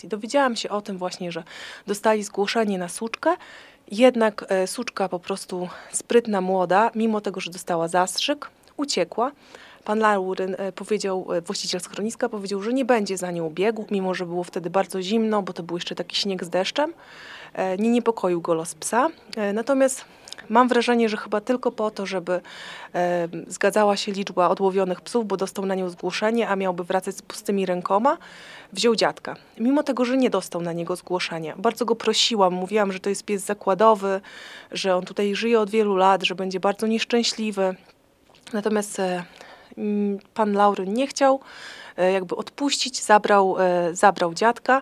Dowiedziałam się o tym właśnie, że dostali zgłoszenie na suczkę, jednak suczka po prostu sprytna, młoda, mimo tego, że dostała zastrzyk, uciekła. Pan Lauryn powiedział, właściciel schroniska powiedział, że nie będzie za nią biegł, mimo że było wtedy bardzo zimno, bo to był jeszcze taki śnieg z deszczem. Nie niepokoił go los psa. Natomiast mam wrażenie, że chyba tylko po to, żeby zgadzała się liczba odłowionych psów, bo dostał na nią zgłoszenie, a miałby wracać z pustymi rękoma, wziął dziadka. Mimo tego, że nie dostał na niego zgłoszenia. Bardzo go prosiłam, mówiłam, że to jest pies zakładowy, że on tutaj żyje od wielu lat, że będzie bardzo nieszczęśliwy. Natomiast pan Lauryn nie chciał jakby odpuścić, zabrał dziadka.